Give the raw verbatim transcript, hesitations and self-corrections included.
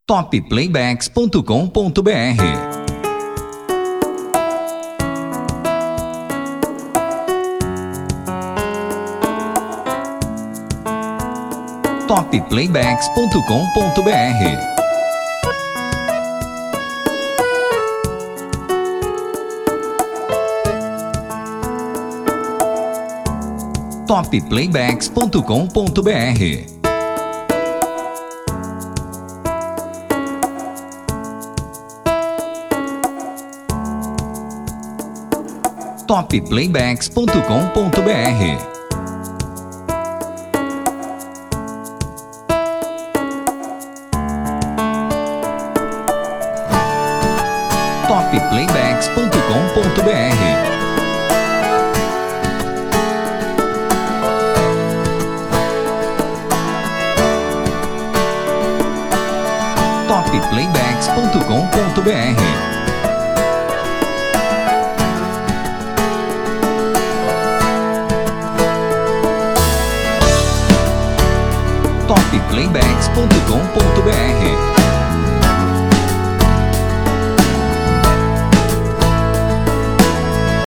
top playbacks ponto com ponto br. top playbacks ponto com ponto br. top playbacks ponto com ponto br. top playbacks ponto com ponto br. top playbacks ponto com ponto br. top playbacks ponto com ponto br. top playbacks ponto com ponto br.